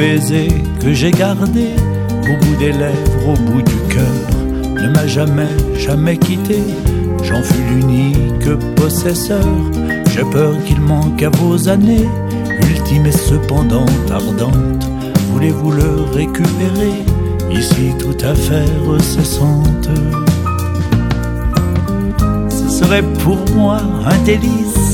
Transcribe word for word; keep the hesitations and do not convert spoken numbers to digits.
baiser que j'ai gardé au bout des lèvres, au bout du cœur, ne m'a jamais, jamais quitté. J'en fus l'unique possesseur. J'ai peur qu'il manque à vos années, ultime et cependant ardente. Voulez-vous le récupérer, ici tout affaire cessante? Ce serait pour moi un délice